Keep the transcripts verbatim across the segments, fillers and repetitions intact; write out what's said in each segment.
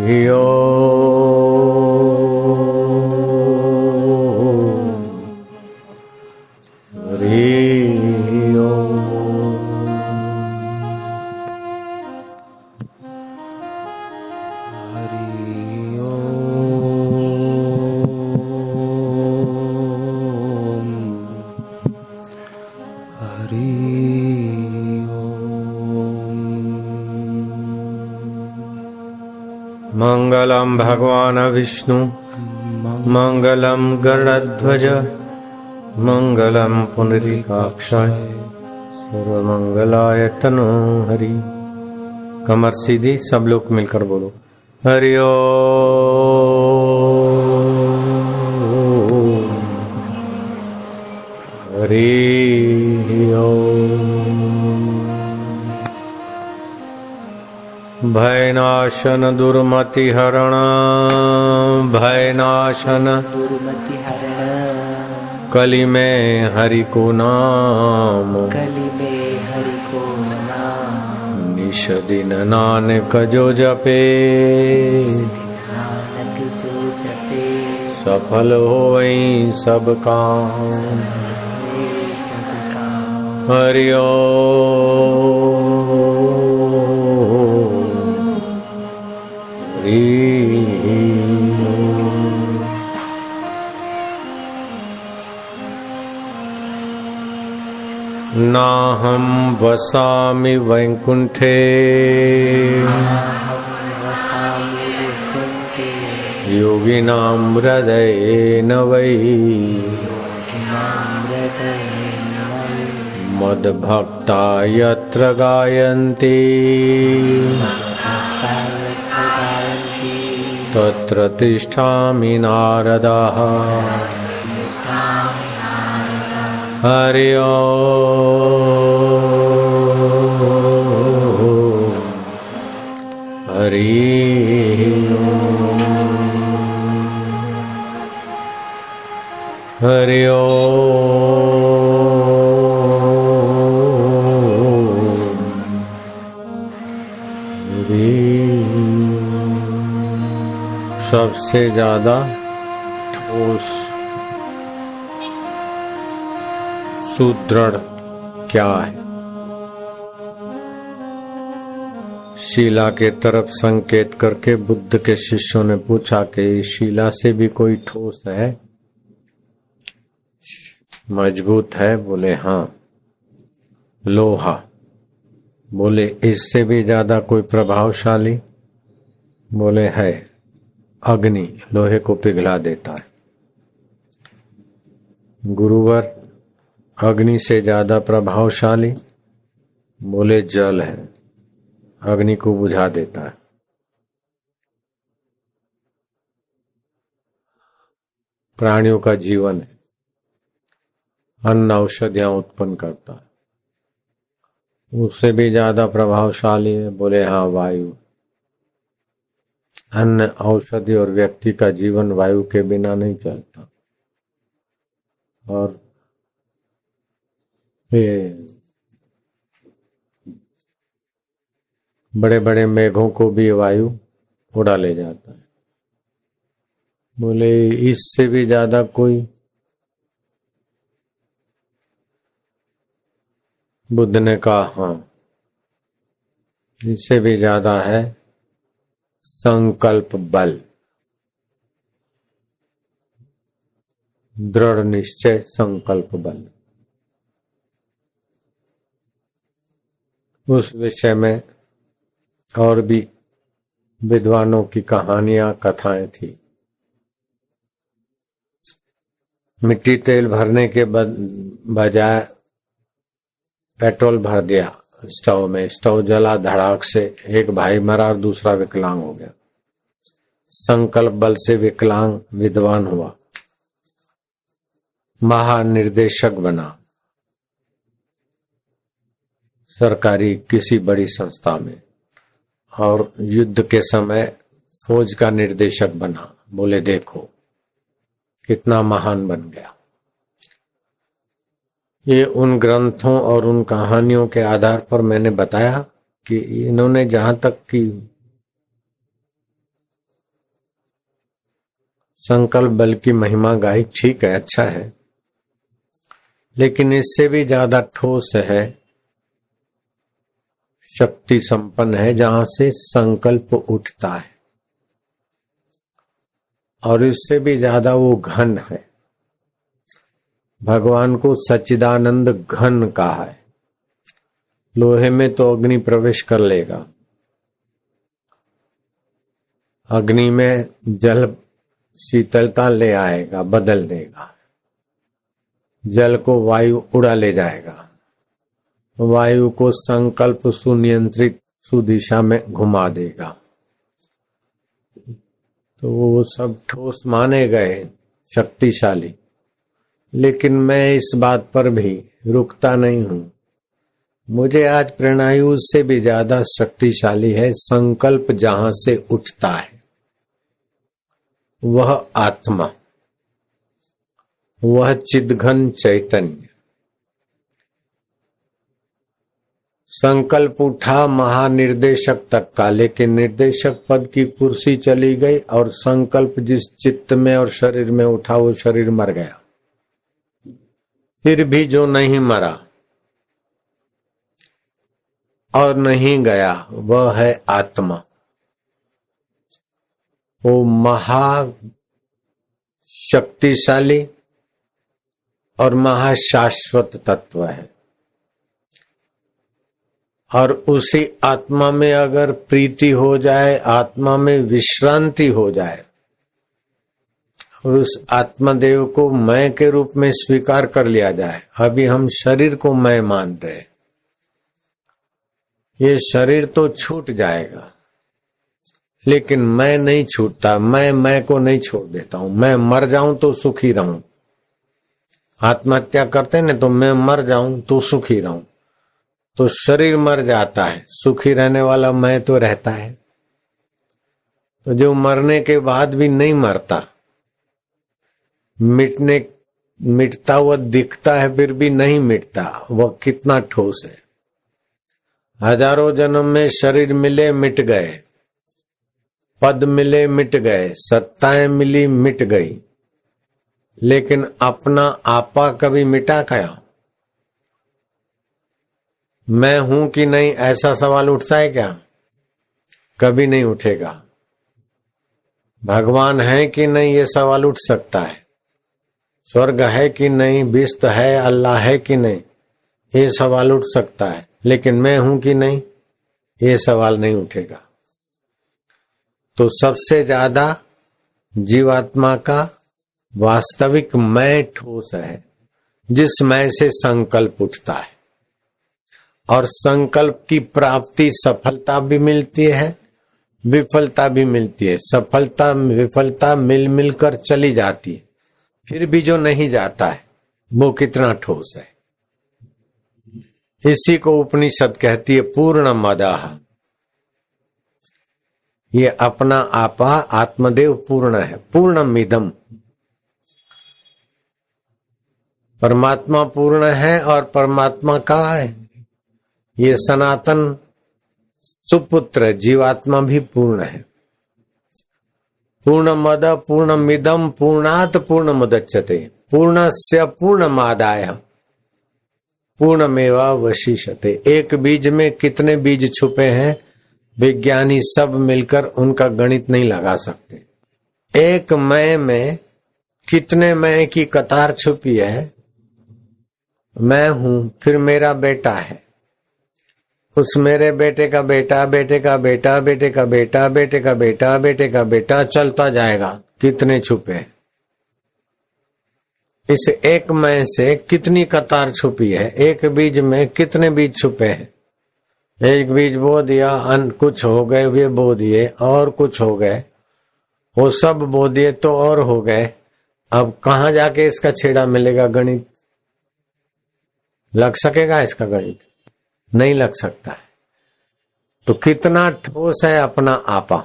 मंगलम भगवान विष्णु मंगलम गरुड़ध्वज मंगलम पुंडरीकाक्षाय सर्वमंगलाय तनो हरि। कमर सीधी, सब लोग मिलकर बोलो हरि ओम हरि ओम। भयनाशन दुर्मति हरण भयनाशन दुर्मति हरण कली में हरि को नाम कली में हरि को नाम निश दिन नानक जो जपे नानक जो जपे सफल होई सब काम सब काम। हरि ओम हरि नाहं वसामि वैकुंठे वसामि वैकुंठे योगिनां हृदयेन वै योगिनां हृदयेन वै मद्भक्ता यत्र गायन्ति तत्र तिष्ठामि नारदः। हरि ओम हरि ओम हरि ओम हरि। सबसे ज्यादा ठोस सुदृढ़ क्या है? शिला के तरफ संकेत करके बुद्ध के शिष्यों ने पूछा कि शिला से भी कोई ठोस है, मजबूत है? बोले हाँ। लोहा? बोले इससे भी ज्यादा कोई प्रभावशाली? बोले है। अग्नि लोहे को पिघला देता है। गुरुवर अग्नि से ज्यादा प्रभावशाली? बोले जल है, अग्नि को बुझा देता है। प्राणियों का जीवन है, अन्न औषधियां उत्पन्न करता है, उससे भी ज्यादा प्रभावशाली है? बोले हाँ वायु। अन्न औषधि और व्यक्ति का जीवन वायु के बिना नहीं चलता। और बड़े बड़े मेघों को भी वायु उड़ा ले जाता है। बोले इससे भी ज्यादा कोई? बुद्ध ने कहा हाँ, इससे भी ज्यादा है संकल्प बल, दृढ़ निश्चय संकल्प बल। उस विषय में और भी विद्वानों की कहानियां कथाएं थी। मिट्टी तेल भरने के बजाय पेट्रोल भर दिया स्टोव में, स्टोव जला, धड़ाक से एक भाई मरा और दूसरा विकलांग हो गया। संकल्प बल से विकलांग विद्वान हुआ, महानिर्देशक बना सरकारी किसी बड़ी संस्था में, और युद्ध के समय फौज का निर्देशक बना। बोले देखो कितना महान बन गया। ये उन ग्रंथों और उन कहानियों के आधार पर मैंने बताया कि इन्होंने जहां तक की संकल्प बल की महिमा गाई, ठीक है, अच्छा है, लेकिन इससे भी ज्यादा ठोस है, शक्ति संपन्न है, जहां से संकल्प उठता है, और इससे भी ज्यादा वो घन है। भगवान को सच्चिदानंद घन कहा है। लोहे में तो अग्नि प्रवेश कर लेगा, अग्नि में जल शीतलता ले आएगा, बदल देगा, जल को वायु उड़ा ले जाएगा, वायु को संकल्प सुनियंत्रित सुदिशा में घुमा देगा। तो वो सब ठोस माने गए, शक्तिशाली, लेकिन मैं इस बात पर भी रुकता नहीं हूं। मुझे आज प्रेरणायु से भी ज्यादा शक्तिशाली है संकल्प जहां से उठता है, वह आत्मा, वह चिद्घन चैतन्य। संकल्प उठा महानिर्देशक तक का, लेकिन निर्देशक पद की कुर्सी चली गई और संकल्प जिस चित्त में और शरीर में उठा वो शरीर मर गया। फिर भी जो नहीं मरा और नहीं गया वह है आत्मा। वो महाशक्तिशाली और महाशाश्वत तत्व है, और उसी आत्मा में अगर प्रीति हो जाए, आत्मा में विश्रांति हो जाए, और उस आत्मदेव को मैं के रूप में स्वीकार कर लिया जाए। अभी हम शरीर को मैं मान रहे, ये शरीर तो छूट जाएगा, लेकिन मैं नहीं छूटता। मैं मैं को नहीं छोड़ देता हूं। मैं मर जाऊं तो सुखी रहूं। आत्महत्या करते हैं ना, तो मैं मर जाऊं तो सुखी रहूं। तो शरीर मर जाता है, सुखी रहने वाला मैं तो रहता है। तो जो मरने के बाद भी नहीं मरता, मिटने मिटता हुआ दिखता है फिर भी नहीं मिटता, वह कितना ठोस है। हजारों जन्म में शरीर मिले मिट गए, पद मिले मिट गए, सत्ताएं मिली मिट गई, लेकिन अपना आपा कभी मिटा गया? मैं हूं कि नहीं ऐसा सवाल उठता है क्या? कभी नहीं उठेगा। भगवान है कि नहीं ये सवाल उठ सकता है। स्वर्ग है कि नहीं, बिस्त है, अल्लाह है कि नहीं, ये सवाल उठ सकता है, लेकिन मैं हूं कि नहीं ये सवाल नहीं उठेगा। तो सबसे ज्यादा जीवात्मा का वास्तविक मैं ठोस है, जिस मैं से संकल्प उठता है, और संकल्प की प्राप्ति सफलता भी मिलती है, विफलता भी मिलती है। सफलता विफलता मिल मिलकर चली जाती है, फिर भी जो नहीं जाता है वो कितना ठोस है। इसी को उपनिषद कहती है पूर्ण मदाह। ये अपना आपा आत्मदेव पूर्ण है, पूर्ण मिदम। परमात्मा पूर्ण है और परमात्मा का है ये सनातन सुपुत्र जीवात्मा भी पूर्ण है। पूर्ण मद पूर्ण मिदम पूर्णात पूर्ण मुदच्यते पूर्णस्य पूर्णमादाय पूर्णमेवावशिष्यते। एक बीज में कितने बीज छुपे हैं विज्ञानी सब मिलकर उनका गणित नहीं लगा सकते। एक मैं में कितने मैं की कतार छुपी है। मैं हूं, फिर मेरा बेटा है, उस मेरे बेटे का बेटा, बेटे का बेटा, बेटे का बेटा, बेटे का बेटा, बेटे का बेटा, चलता जाएगा। कितने छुपे। इस एक मैं से कितनी कतार छुपी है। एक बीज में कितने बीज छुपे हैं। एक बीज बो दिया, अन कुछ हो गए, वे बो दिए और कुछ हो गए, वो सब बो दिए तो और हो गए। अब कहाँ जाके इसका छेड़ा मिलेगा। गणित लग सकेगा इसका? गणित नहीं लग सकता है। तो कितना ठोस है अपना आपा।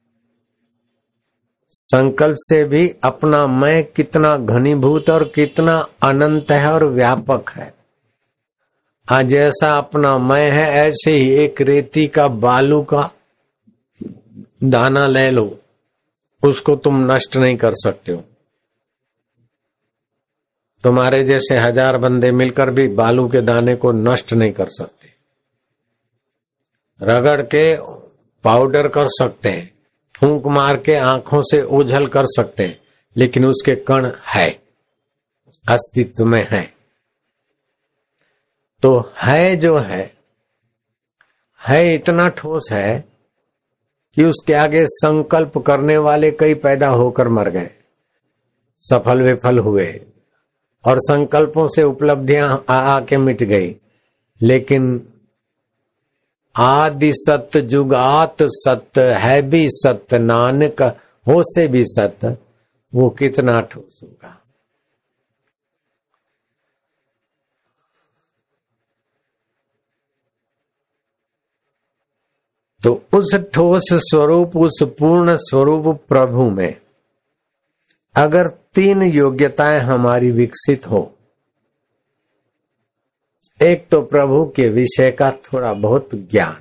संकल्प से भी अपना मैं कितना घनीभूत और कितना अनंत है और व्यापक है। आज जैसा अपना मैं है, ऐसे ही एक रेती का बालू का दाना ले लो, उसको तुम नष्ट नहीं कर सकते हो। तुम्हारे जैसे हजार बंदे मिलकर भी बालू के दाने को नष्ट नहीं कर सकते। रगड़ के पाउडर कर सकते हैं, फूंक मार के आंखों से ओझल कर सकते हैं, लेकिन उसके कण है, अस्तित्व में है। तो है जो है है इतना ठोस है कि उसके आगे संकल्प करने वाले कई पैदा होकर मर गए, सफल विफल हुए, और संकल्पों से उपलब्धियां आ आके मिट गई। लेकिन आदि सत्य जुगात सत्य है भी सत्य, नानक हो से भी सत्य, वो कितना ठोस होगा। तो उस ठोस स्वरूप, उस पूर्ण स्वरूप प्रभु में अगर तीन योग्यताएं हमारी विकसित हो, एक तो प्रभु के विषय का थोड़ा बहुत ज्ञान,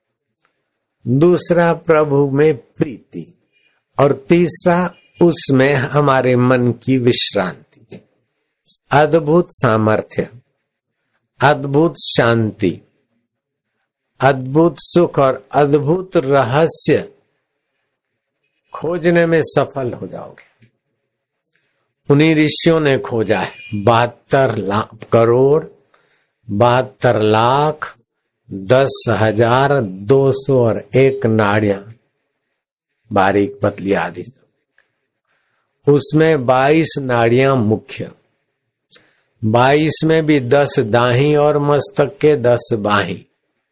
दूसरा प्रभु में प्रीति, और तीसरा उसमें हमारे मन की विश्रांति, अद्भुत सामर्थ्य, अद्भुत शांति, अद्भुत सुख और अद्भुत रहस्य खोजने में सफल हो जाओगे। उन्हीं ऋषियों ने खोजा है। बहत्तर लाख करोड़ बहत्तर लाख दस हजार दो सौ और एक नाड़ियां, बारीक पतली आदि, उसमें बाईस नाड़ियां मुख्य, बाईस में भी दस दाही और मस्तक के दस बाही,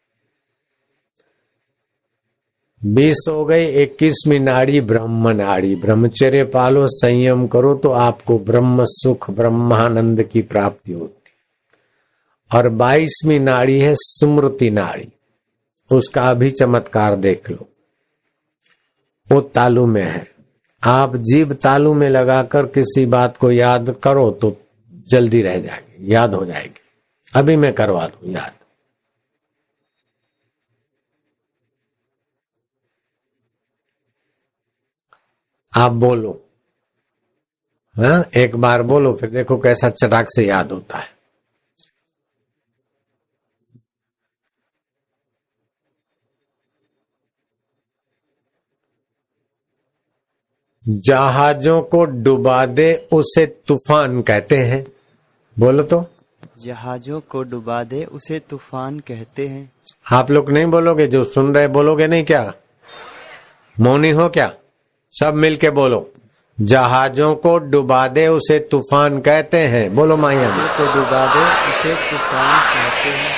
बीस हो गई। इक्कीसवीं नाड़ी ब्रह्म नाड़ी। ब्रह्मचर्य पालो, संयम करो तो आपको ब्रह्म सुख ब्रह्मानंद की प्राप्ति होती। और बाईसवीं नाड़ी है स्मृति नाड़ी, उसका भी चमत्कार देख लो। वो तालू में है। आप जीभ तालू में लगाकर किसी बात को याद करो तो जल्दी रह जाएगी, याद हो जाएगी। अभी मैं करवा दूं याद। आप बोलो, हाँ, एक बार बोलो, फिर देखो कैसा चटाक से याद होता है। जहाजों को डुबा दे उसे तूफान कहते हैं। बोलो तो। जहाजों को डुबा दे उसे तूफान कहते हैं। आप लोग नहीं बोलोगे? जो सुन रहे बोलोगे नहीं क्या? मौनी हो क्या? सब मिलके बोलो। जहाजों को डुबा दे उसे तूफान कहते हैं। बोलो माया। को डुबा दे उसे तूफान कहते हैं।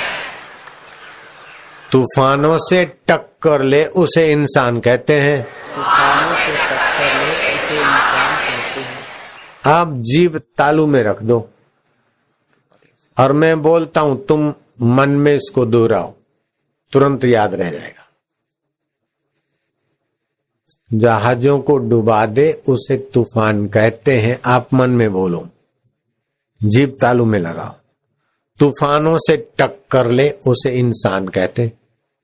तूफानों से टक्कर ले उसे इंसान कहते हैं। तूफानों से टक्कर ले उसे इंसान कहते हैं। आप जीभ तालू में रख दो और मैं बोलता हूं, तुम मन में इसको दोहराओ, तुरंत याद रह जाएगा। जहाजों को डुबा दे उसे तूफान कहते हैं। आप मन में बोलो, जीभ तालू में लगाओ। तूफानों से टक्कर ले उसे इंसान कहते।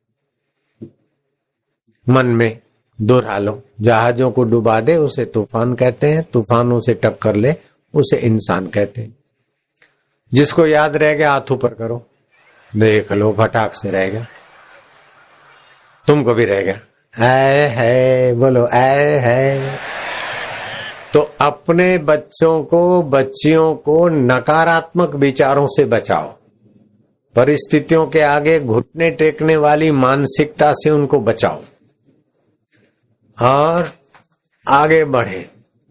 मन में दोहरा लो। जहाजों को डुबा दे उसे तूफान कहते हैं, तूफानों से टक्कर ले उसे इंसान कहते हैं। जिसको याद रह गया हाथ ऊपर करो, देख लो फटाक से रह गया। तुमको भी रह गया। ऐ है, बोलो ऐ है। तो अपने बच्चों को, बच्चियों को नकारात्मक विचारों से बचाओ। परिस्थितियों के आगे घुटने टेकने वाली मानसिकता से उनको बचाओ और आगे बढ़े।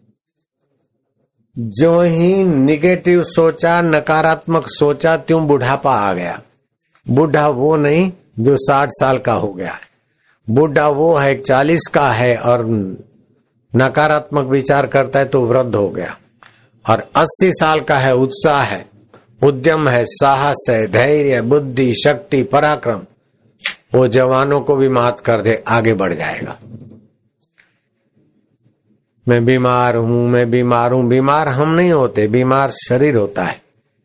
जो ही निगेटिव सोचा, नकारात्मक सोचा, त्यों बुढ़ापा आ गया। बूढ़ा वो नहीं जो साठ साल का हो गया है। बूढ़ा वो है चालीस का है और नकारात्मक विचार करता है तो वृद्ध हो गया। और अस्सी साल का है, उत्साह है, उद्यम है, साहस है, धैर्य, बुद्धि, शक्ति, पराक्रम, वो जवानों को भी मात कर दे, आगे बढ़ जाएगा। मैं बीमार हूं, मैं बीमार हूं। बीमार हम नहीं होते, बीमार शरीर होता है।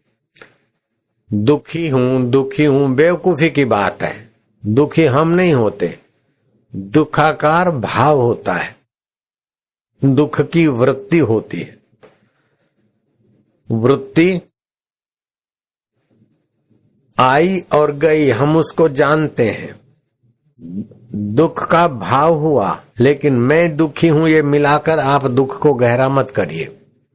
दुखी हूं, दुखी हूं, बेवकूफी की बात है। दुखी हम नहीं होते, दुखाकार भाव होता है। दुख की वृत्ति होती है। वृत्ति आई और गई, हम उसको जानते हैं। दुख का भाव हुआ, लेकिन मैं दुखी हूं ये मिलाकर आप दुख को गहरा मत करिए।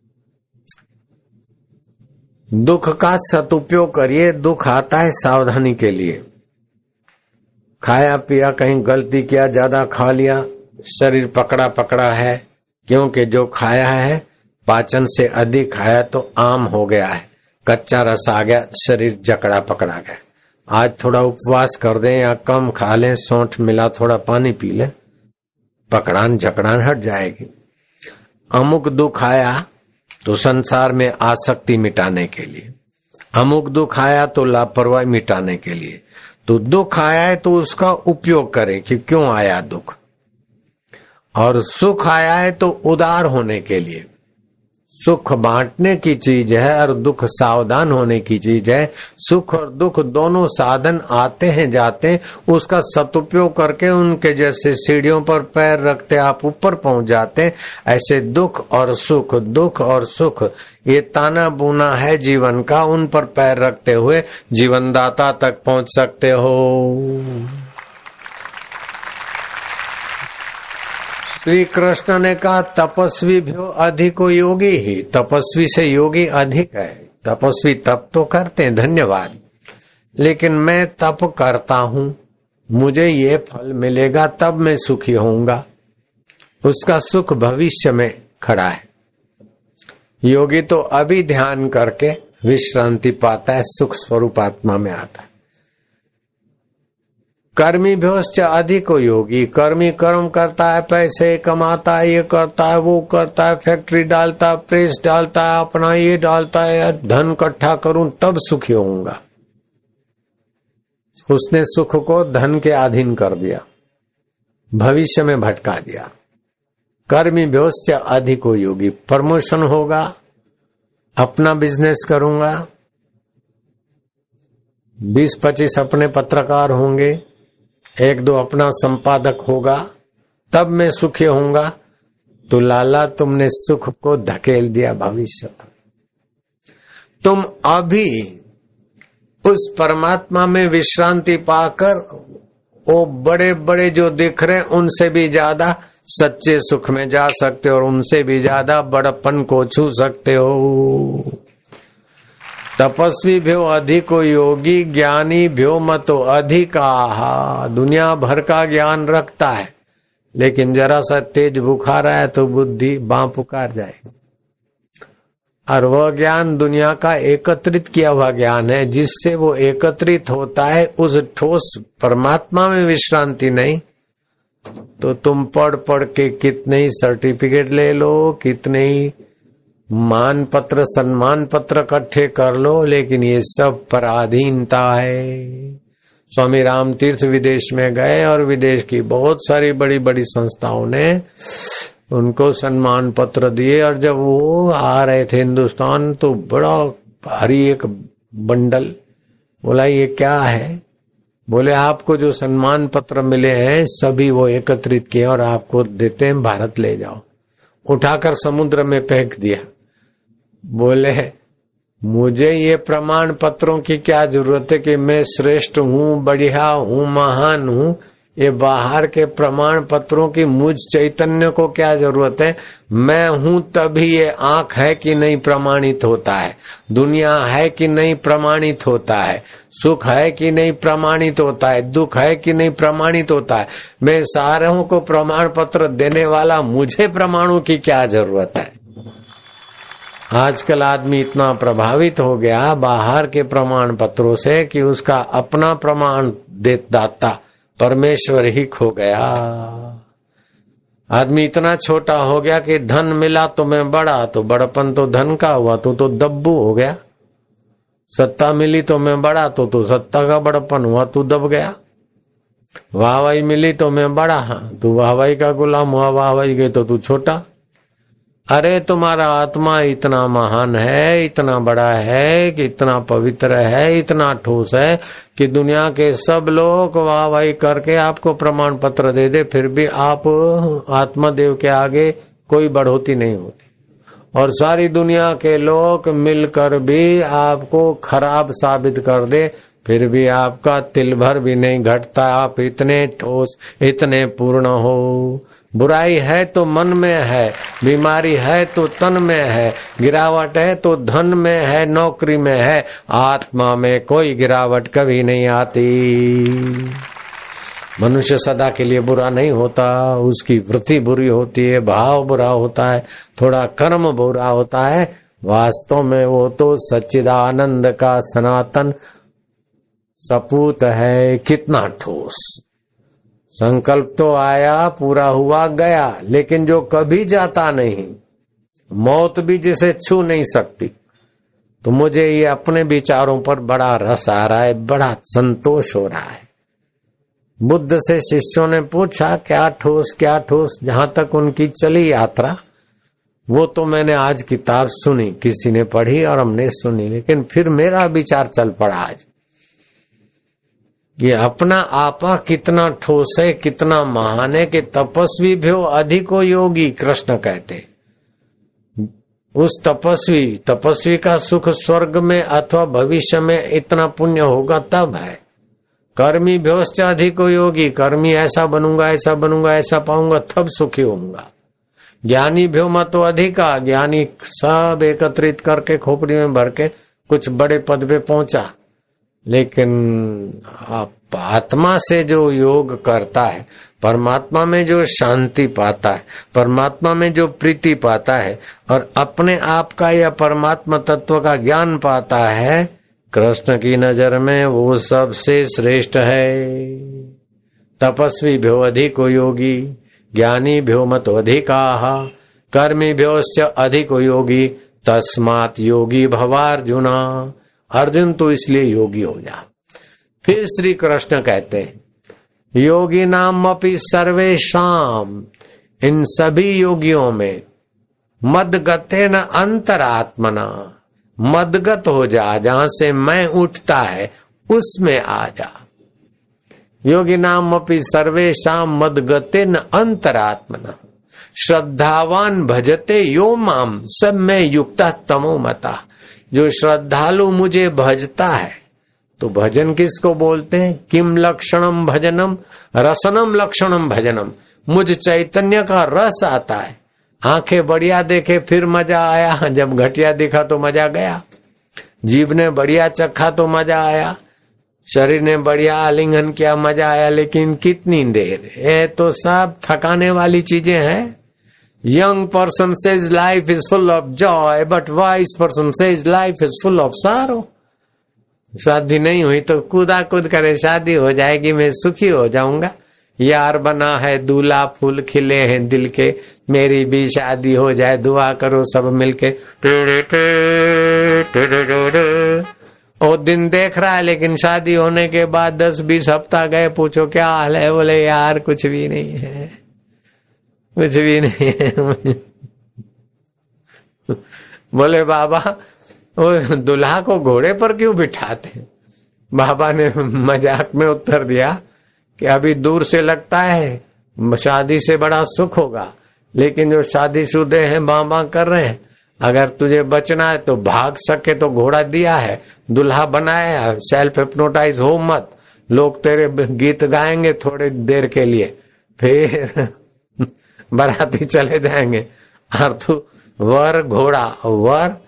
दुख का सदुपयोग करिए। दुख आता है सावधानी के लिए। खाया पिया, कहीं गलती किया, ज्यादा खा लिया, शरीर पकड़ा पकड़ा है, क्योंकि जो खाया है पाचन से अधिक खाया तो आम हो गया है, कच्चा रस आ गया, शरीर जकड़ा पकड़ा गया। आज थोड़ा उपवास कर दें या कम खा लें, सौंठ मिला थोड़ा पानी पी लें, पकड़ान जकड़ान हट जाएगी। अमुक दुख आया तो संसार में आसक्ति मिटाने के लिए, अमुक दुख आया तो लापरवाही मिटाने के लिए। तो दुख आया है तो उसका उपयोग करें कि क्यों आया दुख, और सुख आया है तो उदार होने के लिए। सुख बांटने की चीज है और दुख सावधान होने की चीज है। सुख और दुख दोनों साधन आते हैं जाते हैं, उसका सदुपयोग करके उनके जैसे सीढ़ियों पर पैर रखते आप ऊपर पहुंच जाते, ऐसे दुख और सुख, दुख और सुख ये ताना बुना है जीवन का, उन पर पैर रखते हुए जीवनदाता तक पहुंच सकते हो। श्री कृष्ण ने कहा तपस्वी भी अधिको योगी ही, तपस्वी से योगी अधिक है। तपस्वी तप तो करते हैं, धन्यवाद, लेकिन मैं तप करता हूं, मुझे ये फल मिलेगा तब मैं सुखी होऊंगा, उसका सुख भविष्य में खड़ा है। योगी तो अभी ध्यान करके विश्रांति पाता है, सुख स्वरूप आत्मा में आता है। कर्मी भ्योश्च अधिक योगी, कर्मी कर्म करता है, पैसे कमाता है, ये करता है, वो करता है, फैक्ट्री डालता है, प्रेस डालता है, अपना ये डालता है, धन इकट्ठा करूं तब सुखी होऊंगा। उसने सुख को धन के अधीन कर दिया, भविष्य में भटका दिया। कर्मी भ्योश्च अधिक योगी, प्रमोशन होगा, अपना बिजनेस करूंगा, बीस पच्चीस अपने पत्रकार होंगे, एक दो अपना संपादक होगा, तब मैं सुखी होऊंगा। तो लाला तुमने सुख को धकेल दिया भविष्य पर। तुम अभी उस परमात्मा में विश्रांति पाकर वो बड़े बड़े जो दिख रहे उनसे भी ज्यादा सच्चे सुख में जा सकते हो और उनसे भी ज्यादा बड़प्पन को छू सकते हो। तपस्वी भ्यो अधिको योगी, ज्ञानी भ्यो मतो अधिका। दुनिया भर का ज्ञान रखता है, लेकिन जरा सा तेज बुखार आया तो बुद्धि बां पुकार जाए। और वह ज्ञान दुनिया का एकत्रित किया हुआ ज्ञान है, जिससे वो एकत्रित होता है उस ठोस परमात्मा में विश्रांति नहीं। तो तुम पढ़ पढ़ के कितने ही सर्टिफिकेट ले लो, कितने ही मान पत्र सम्मान पत्र इकट्ठे कर लो, लेकिन ये सब पराधीनता है। स्वामी राम तीर्थ विदेश में गए और विदेश की बहुत सारी बड़ी बड़ी संस्थाओं ने उनको सम्मान पत्र दिए, और जब वो आ रहे थे हिंदुस्तान तो बड़ा भारी एक बंडल, बोला ये क्या है? बोले आपको जो सम्मान पत्र मिले हैं सभी वो एकत्रित किए और आपको देते हैं, भारत ले जाओ। उठाकर समुद्र में फेंक दिया। बोले मुझे ये प्रमाण पत्रों की क्या जरूरत है कि मैं श्रेष्ठ हूँ, बढ़िया हूँ, महान हूँ। ये बाहर के प्रमाण पत्रों की मुझ चैतन्य को क्या जरूरत है? मैं हूँ तभी ये आंख है कि नहीं प्रमाणित होता है, दुनिया है कि नहीं प्रमाणित होता है, सुख है कि नहीं प्रमाणित होता है, दुख है कि नहीं प्रमाणित होता है। मैं सारों को प्रमाण पत्र देने वाला, मुझे प्रमाणों की क्या जरूरत है? आजकल आदमी इतना प्रभावित हो गया बाहर के प्रमाण पत्रों से कि उसका अपना प्रमाण देता परमेश्वर ही खो गया। आदमी इतना छोटा हो गया कि धन मिला तो मैं बड़ा, तो बड़पन तो धन का हुआ, तो तो दब्बू हो गया। सत्ता मिली तो मैं बड़ा, तो तो सत्ता का बड़पन हुआ, तू दब गया। वाहवाही मिली तो मैं बड़ा, तू वाहवाही का गुलाम हुआ, वाहवाही गई तो तू छोटा। अरे तुम्हारा आत्मा इतना महान है, इतना बड़ा है, कि इतना पवित्र है, इतना ठोस है कि दुनिया के सब लोग वाहवाही करके आपको प्रमाण पत्र दे दे, फिर भी आप आत्मदेव के आगे कोई बढ़ोतरी नहीं होती। और सारी दुनिया के लोग मिलकर भी आपको खराब साबित कर दे, फिर भी आपका तिल भर भी नहीं घटता। आप इतने ठोस, इतने पूर्ण हो। बुराई है तो मन में है, बीमारी है तो तन में है, गिरावट है तो धन में है, नौकरी में है, आत्मा में कोई गिरावट कभी नहीं आती। मनुष्य सदा के लिए बुरा नहीं होता, उसकी वृत्ति बुरी होती है, भाव बुरा होता है, थोड़ा कर्म बुरा होता है। वास्तव में वो तो सच्चिदानंद का सनातन सपूत है। कितना ठोस संकल्प तो आया, पूरा हुआ, गया, लेकिन जो कभी जाता नहीं, मौत भी जिसे छू नहीं सकती। तो मुझे ये अपने विचारों पर बड़ा रस आ रहा है, बड़ा संतोष हो रहा है। बुद्ध से शिष्यों ने पूछा क्या ठोस क्या ठोस, जहां तक उनकी चली यात्रा, वो तो मैंने आज किताब सुनी, किसी ने पढ़ी और हमने सुनी, लेकिन फिर मेरा विचार चल पड़ा आज, ये अपना आपा कितना ठोस है, कितना महान है कि तपस्वी भ्यो अधिको योगी, कृष्ण कहते। उस तपस्वी तपस्वी का सुख स्वर्ग में अथवा भविष्य में इतना पुण्य होगा तब है। कर्मी भ्योश्च अधिको योगी, कर्मी ऐसा बनूंगा ऐसा बनूंगा ऐसा पाऊंगा तब सुखी होऊंगा। ज्ञानी भ्यो मतो अधिका, ज्ञानी सब एकत्रित करके खोपड़ी में भर के कुछ बड़े पद पे पहुंचा, लेकिन आत्मा से जो योग करता है, परमात्मा में जो शांति पाता है, परमात्मा में जो प्रीति पाता है और अपने आप का या परमात्मा तत्व का ज्ञान पाता है, कृष्ण की नजर में वो सबसे श्रेष्ठ है। तपस्वी भ्यो अधिको योगी, ज्ञानी भ्यो मतो अधिकाः, कर्मी भ्योश्च अधिको योगी, तस्मात् योगी भवार्जुना। अर्जुन तो इसलिए योगी हो जा। फिर श्री कृष्ण कहते हैं योगी नाम अपि सर्वेशाम, इन सभी योगियों में मदगते न अंतरात्मना, मदगत हो जा, जहां से मैं उठता है उसमें आ जा। योगी नाम अपि सर्वेशाम मदगते न अंतरात्मना, श्रद्धावान भजते यो माम, सब में युक्ता तमो मता। जो श्रद्धालु मुझे भजता है, तो भजन किसको बोलते हैं? किम लक्षणम भजनम, रसनम लक्षणम भजनम। मुझ चैतन्य का रस आता है। आंखें बढ़िया देखे फिर मजा आया, जब घटिया दिखा तो मजा गया। जीभ ने बढ़िया चखा तो मजा आया, शरीर ने बढ़िया आलिंगन किया, मजा आया, लेकिन कितनी देर? ये तो सब थकाने वाली चीजें हैं। Young person says life is full of joy, but wise person says life is full of sorrow. शादी नहीं हुई तो कूदा कूद करे, शादी हो जाएगी मैं सुखी हो जाऊंगा। यार बना है दूल्हा, फूल खिले हैं दिल के, मेरी भी शादी हो जाए, दुआ करो सब मिलके। वो दिन देख रहा है, लेकिन शादी होने के बाद दस बीस हफ्ता गए, पूछो क्या हाल है, बोले यार कुछ भी नहीं है, कुछ भी नहीं है। बोले बाबा वो दुल्हा को घोड़े पर क्यों बिठाते? बाबा ने मजाक में उत्तर दिया कि अभी दूर से लगता है शादी से बड़ा सुख होगा, लेकिन जो शादीशुदे हैं बां बां कर रहे हैं, अगर तुझे बचना है तो भाग सके तो घोड़ा दिया है, दुल्हा बनाया, सेल्फ हिप्नोटाइज हो मत, लोग तेरे गीत गाएंगे थोड़ी देर के लिए, फिर बाराती चले जाएंगे। और तू वर घोड़ा, वर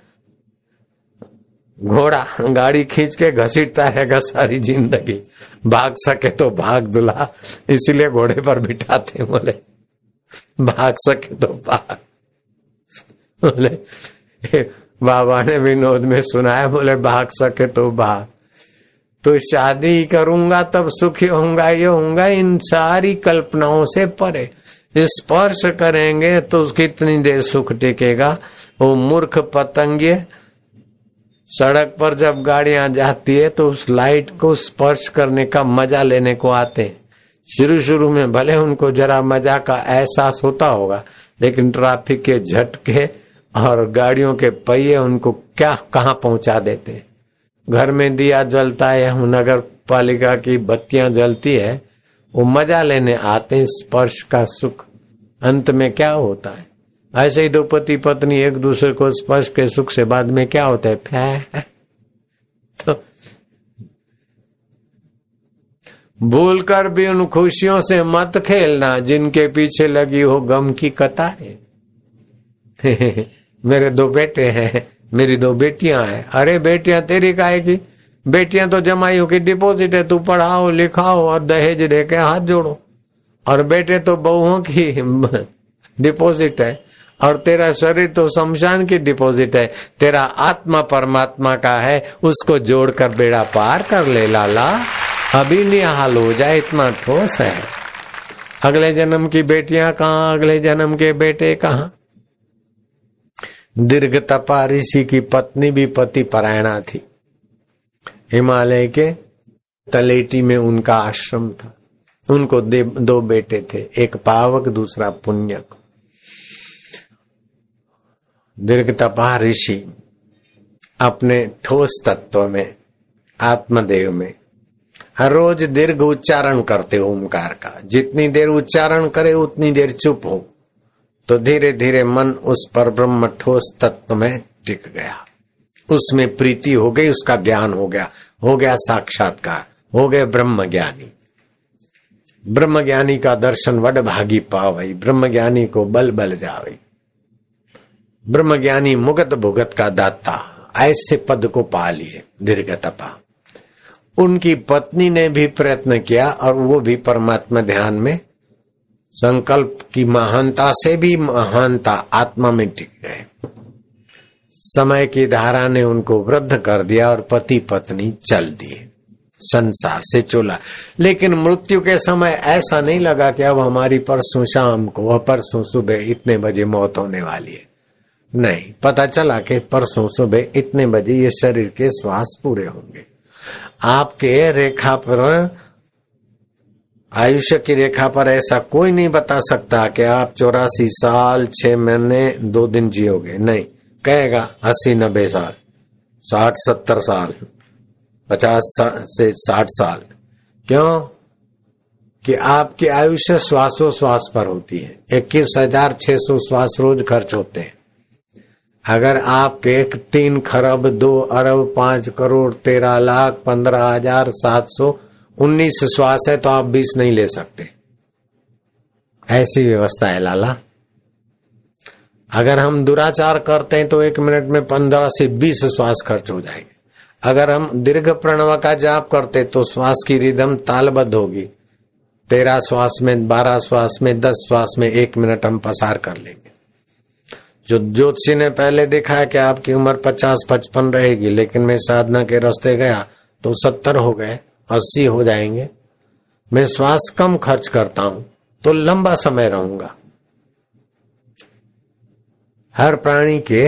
घोड़ा गाड़ी खींच के घसीटता रहेगा सारी जिंदगी, भाग सके तो भाग दुल्हा, इसीलिए घोड़े पर बिठाते। बोले भाग सके तो भाग। बोले बाबा ने विनोद में सुनाया, बोले भाग सके तो भाग। तो शादी करूंगा तब सुखी होऊंगा, ये होऊंगा, इन सारी कल्पनाओं से परे। स्पर्श करेंगे तो कितनी देर सुख टिकेगा? वो मूर्ख पतंगे सड़क पर जब गाड़ियां जाती है तो उस लाइट को स्पर्श करने का मजा लेने को आते हैं। शुरू शुरू में भले उनको जरा मजा का एहसास होता होगा, लेकिन ट्रैफिक के झटके और गाड़ियों के पहिए उनको क्या कहां पहुंचा देते हैं। घर में दिया जलता है, नगर पालिका की बत्तियां जलती है, वो मजा लेने आते हैं स्पर्श का सुख। अंत में क्या होता है? ऐसे ही दो पति पत्नी एक दूसरे को स्पर्श के सुख से बाद में क्या होता है, फै तो भूल कर भी उन खुशियों से मत खेलना जिनके पीछे लगी हो गम की कतारें। मेरे दो बेटे हैं, मेरी दो बेटियां हैं। अरे बेटियां तेरी काहे की, बेटियां तो जमाइयों की डिपॉजिट है, तू पढ़ाओ लिखाओ और दहेज दे के हाथ जोड़ो। और बेटे तो बहुओं की डिपॉजिट है, और तेरा शरीर तो शमशान की डिपॉजिट है। तेरा आत्मा परमात्मा का है, उसको जोड़कर बेड़ा पार कर ले लाला, अभी निहाल हो जाए, इतना ठोस है। अगले जन्म की बेटियां कहाँ, अगले जन्म के बेटे कहाँ। दीर्घ तपा ऋषि की पत्नी भी पति परायणा थी। हिमालय के तलेटी में उनका आश्रम था। उनको दो बेटे थे, एक पावक दूसरा पुण्यक। दीर्घ तपा ऋषि अपने ठोस तत्व में, आत्मदेव में हर रोज दीर्घ उच्चारण करते ओमकार का। जितनी देर उच्चारण करे उतनी देर चुप हो, तो धीरे धीरे मन उस पर ब्रह्म ठोस तत्व में टिक गया। उसमें प्रीति हो गई, उसका ज्ञान हो गया, हो गया साक्षात्कार, हो गए ब्रह्म ज्ञानी। ब्रह्म ज्ञानी का दर्शन वड भागी पावई, ब्रह्म ज्ञानी को बल बल जावई। ब्रह्म ज्ञानी मुगत भुगत का दाता, ऐसे पद को पा लिए दीर्घ तपा। उनकी पत्नी ने भी प्रयत्न किया और वो भी परमात्मा ध्यान में संकल्प की महानता से भी महानता आत्मा में टिक गए। समय की धारा ने उनको वृद्ध कर दिया और पति पत्नी चल दिए, संसार से चला। लेकिन मृत्यु के समय ऐसा नहीं लगा कि अब हमारी परसों शाम को, वह परसों सुबह इतने बजे मौत होने वाली है। नहीं, पता चला कि परसों सुबह इतने बजे ये शरीर के श्वास पूरे होंगे। आपके रेखा पर, आयुष्य की रेखा पर ऐसा कोई नहीं बता सकता कि आप चौरासी साल छह महीने दो दिन जियोगे। नहीं, कहेगा अस्सी नब्बे साल, साठ सत्तर साल, पचास से साठ साल। क्यों? कि आपकी आयुष्य श्वासों श्वास पर होती है। इक्कीस हजार छह सौ श्वास रोज खर्च होते हैं। अगर आपके एक तीन खरब दो अरब पांच करोड़ तेरह लाख पंद्रह हजार सात सौ उन्नीस श्वास है तो आप बीस नहीं ले सकते। ऐसी व्यवस्था है लाला। अगर हम दुराचार करते हैं तो एक मिनट में पंद्रह से बीस श्वास खर्च हो जाएंगे। अगर हम दीर्घ प्रणव का जाप करते तो श्वास की रिदम तालबद्ध होगी। तेरह श्वास में, बारह श्वास में, दस श्वास में एक मिनट हम पसार कर लेंगे। जो ज्योतिषी ने पहले देखा है कि आपकी उम्र पचास पचपन रहेगी, लेकिन मैं साधना के रास्ते गया तो सत्तर हो गए, अस्सी हो जाएंगे। मैं श्वास कम खर्च करता हूं तो लंबा समय रहूंगा। हर प्राणी के,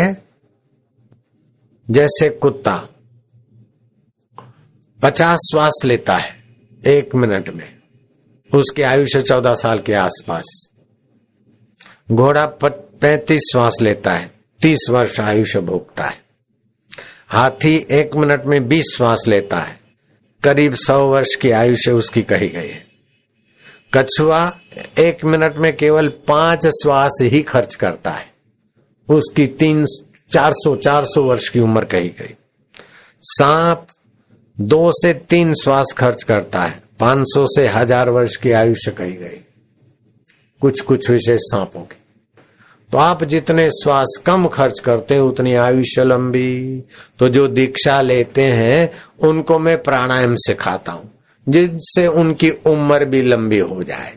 जैसे कुत्ता पचास श्वास लेता है एक मिनट में, उसकी आयुष्य चौदह साल के आसपास। घोड़ा पैंतीस श्वास लेता है, तीस वर्ष आयुष्य भोगता है। हाथी एक मिनट में बीस श्वास लेता है, करीब सौ वर्ष की आयुष्य उसकी कही गई है। कछुआ एक मिनट में केवल पांच श्वास ही खर्च करता है, उसकी तीन चार सौ चार सौ वर्ष की उम्र कही गई। सांप दो से तीन श्वास खर्च करता है, पांच सौ से हजार वर्ष की आयुष्य कही गई, कुछ कुछ विशेष सांपों की। तो आप जितने श्वास कम खर्च करते हैं उतनी आयुष्य लंबी। तो जो दीक्षा लेते हैं उनको मैं प्राणायाम सिखाता हूं, जिनसे उनकी उम्र भी लंबी हो जाए,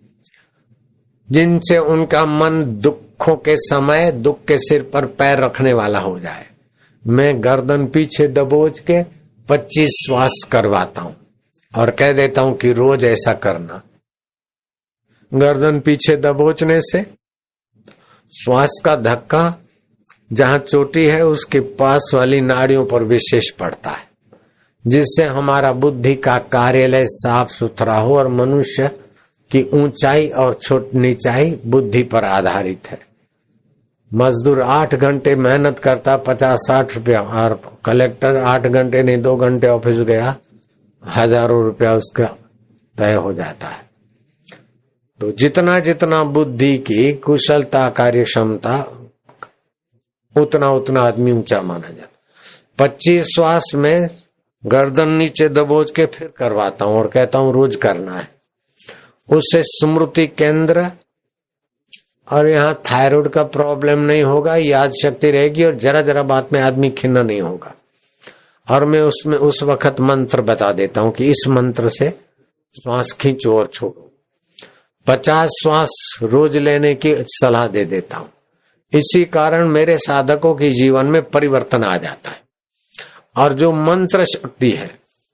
जिनसे उनका मन दुखों के समय दुख के सिर पर पैर रखने वाला हो जाए। मैं गर्दन पीछे दबोच के पच्चीस श्वास करवाता हूं और कह देता हूं कि रोज ऐसा करना। गर्दन पीछे दबोचने से श्वास का धक्का जहां चोटी है उसके पास वाली नाड़ियों पर विशेष पड़ता है, जिससे हमारा बुद्धि का कार्यालय साफ सुथरा हो और मनुष्य की ऊंचाई और छोट नीचाई बुद्धि पर आधारित है। मजदूर आठ घंटे मेहनत करता, पचास साठ रुपया, और कलेक्टर आठ घंटे नहीं दो घंटे ऑफिस गया, हजारों रुपया उसका तय हो जाता है। तो जितना जितना बुद्धि की कुशलता कार्य क्षमता उतना उतना आदमी ऊंचा माना जाता। पच्चीस श्वास में गर्दन नीचे दबोच के फिर करवाता हूं और कहता हूं रोज करना है। उससे स्मृति केंद्र और यहाँ थायराइड का प्रॉब्लम नहीं होगा, याद शक्ति रहेगी और जरा जरा बात में आदमी खिन्ना नहीं होगा। और मैं उसमें उस वक्त मंत्र बता देता हूं कि इस मंत्र से श्वास खींचो और छोड़ो। पचास श्वास रोज लेने की सलाह दे देता हूं। इसी कारण मेरे साधकों के जीवन में परिवर्तन आ जाता है। और जो मंत्र शक्ति है,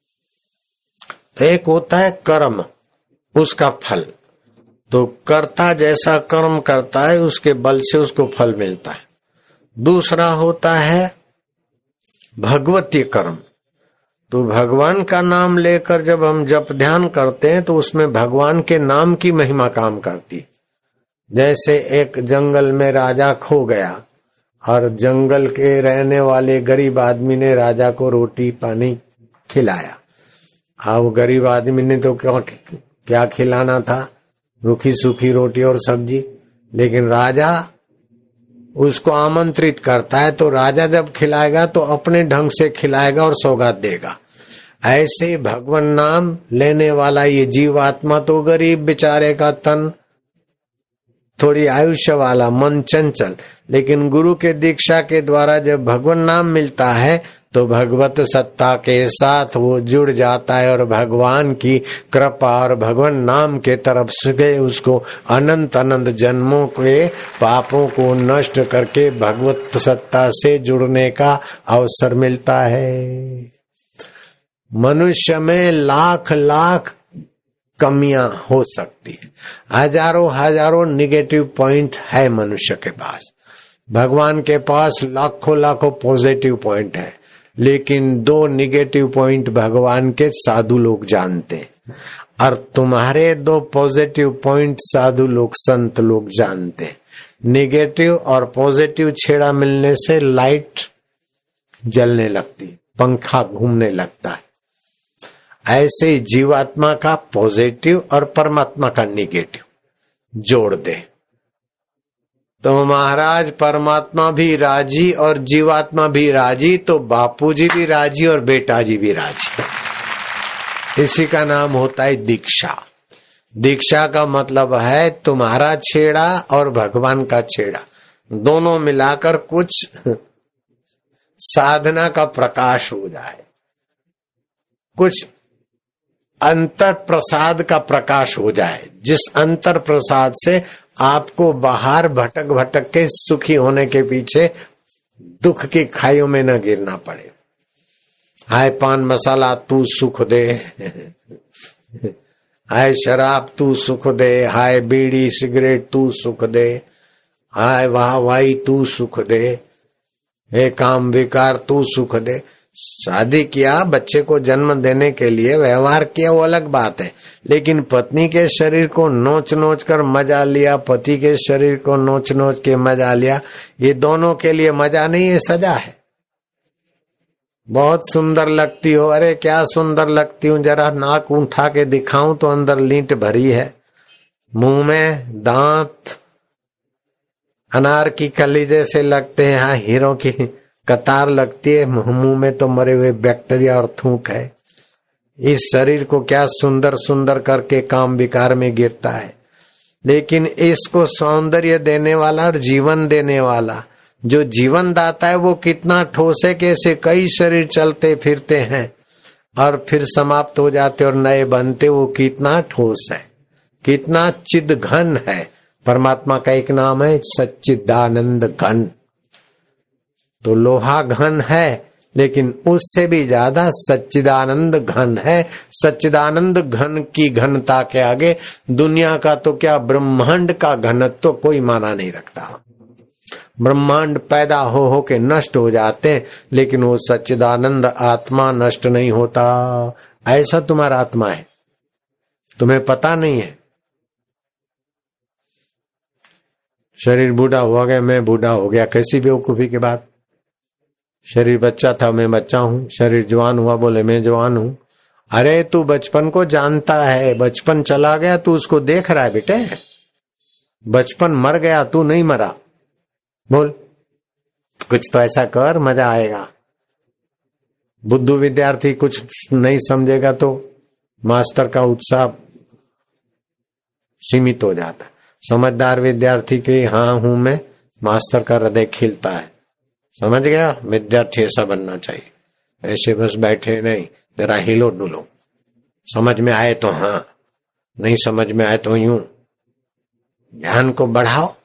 एक होता है कर्म, उसका फल, तो कर्ता जैसा कर्म करता है उसके बल से उसको फल मिलता है। दूसरा होता है भगवती कर्म, तो भगवान का नाम लेकर जब हम जप ध्यान करते हैं तो उसमें भगवान के नाम की महिमा काम करती है। जैसे एक जंगल में राजा खो गया और जंगल के रहने वाले गरीब आदमी ने राजा को रोटी पानी खिलाया। अब गरीब आदमी ने तो क्या क्या खिलाना था, रूखी सूखी रोटी और सब्जी, लेकिन राजा उसको आमंत्रित करता है तो राजा जब खिलाएगा तो अपने ढंग से खिलाएगा और सौगात देगा। ऐसे भगवान नाम लेने वाला ये जीवात्मा तो गरीब बेचारे का तन, थोड़ी आयुष्य वाला, मन चंचल, लेकिन गुरु के दीक्षा के द्वारा जब भगवान नाम मिलता है तो भगवत सत्ता के साथ वो जुड़ जाता है और भगवान की कृपा और भगवान नाम के तरफ से उसको अनंत अनंत जन्मों के पापों को नष्ट करके भगवत सत्ता से जुड़ने का अवसर मिलता है। मनुष्य में लाख लाख कमियां हो सकती है, हजारों हजारों निगेटिव पॉइंट है मनुष्य के पास। भगवान के पास लाखों लाखों पॉजिटिव पॉइंट है, लेकिन दो निगेटिव पॉइंट भगवान के साधु लोग जानते हैं और तुम्हारे दो पॉजिटिव पॉइंट साधु लोग संत लोग जानते हैं। निगेटिव और पॉजिटिव छेड़ा मिलने से लाइट जलने लगती, पंखा घूमने लगता है। ऐसे ही जीवात्मा का पॉजिटिव और परमात्मा का निगेटिव जोड़ दे तो महाराज परमात्मा भी राजी और जीवात्मा भी राजी, तो बापूजी भी राजी और बेटा जी भी राजी। इसी का नाम होता है दीक्षा। दीक्षा का मतलब है तुम्हारा छेड़ा और भगवान का छेड़ा दोनों मिलाकर कुछ साधना का प्रकाश हो जाए, कुछ अंतर प्रसाद का प्रकाश हो जाए, जिस अंतर प्रसाद से आपको बाहर भटक भटक के सुखी होने के पीछे दुख की खाइयों में न गिरना पड़े। हाय पान मसाला तू सुख दे, हाय शराब तू सुख दे, हाय बीड़ी सिगरेट तू सुख दे, हाय वाह वाही तू सुख दे, हे काम विकार तू सुख दे। शादी किया, बच्चे को जन्म देने के लिए व्यवहार किया, वो अलग बात है, लेकिन पत्नी के शरीर को नोच नोच कर मजा लिया, पति के शरीर को नोच नोच के मजा लिया, ये दोनों के लिए मजा नहीं, ये सजा है। बहुत सुंदर लगती हो, अरे क्या सुंदर लगती हूँ, जरा नाक उठा के दिखाऊं तो अंदर लींट भरी है, मुंह में दांत अनार की कली जैसे लगते हैं, हाँ हीरो की कतार लगती है, मुंह में तो मरे हुए बैक्टीरिया और थूक है। इस शरीर को क्या सुंदर सुंदर करके काम विकार में गिरता है, लेकिन इसको सौंदर्य देने वाला और जीवन देने वाला जो जीवन दाता है वो कितना ठोस है, कैसे कई शरीर चलते फिरते हैं और फिर समाप्त हो जाते और नए बनते, वो कितना ठोस है, कितना चिद घन है। परमात्मा का एक नाम है सच्चिदानंद घन। तो लोहा घन है, लेकिन उससे भी ज्यादा सच्चिदानंद घन है। सच्चिदानंद घन की घनता के आगे दुनिया का तो क्या ब्रह्मांड का घनत्व तो कोई माना नहीं रखता। ब्रह्मांड पैदा हो हो के नष्ट हो जाते हैं, लेकिन वो सच्चिदानंद आत्मा नष्ट नहीं होता। ऐसा तुम्हारा आत्मा है, तुम्हें पता नहीं है। शरीर बूढ़ा हुआ गया, मैं बूढ़ा हो गया, कैसी बेवकूफी की बात। शरीर बच्चा था, मैं बच्चा हूं। शरीर जवान हुआ, बोले मैं जवान हूं। अरे तू बचपन को जानता है, बचपन चला गया तू उसको देख रहा है बेटे। बचपन मर गया, तू नहीं मरा। बोल, कुछ तो ऐसा कर, मजा आएगा। बुद्धू विद्यार्थी कुछ नहीं समझेगा तो मास्टर का उत्साह सीमित हो जाता है। समझदार विद्यार्थी के हाँ हूं मैं, मास्टर का हृदय खिलता है। समझ गया? विद्यार्थी ऐसा बनना चाहिए, ऐसे बस बैठे नहीं, जरा हिलो डुलो। समझ में आए तो हाँ, नहीं समझ में आए तो यूं। ध्यान को बढ़ाओ,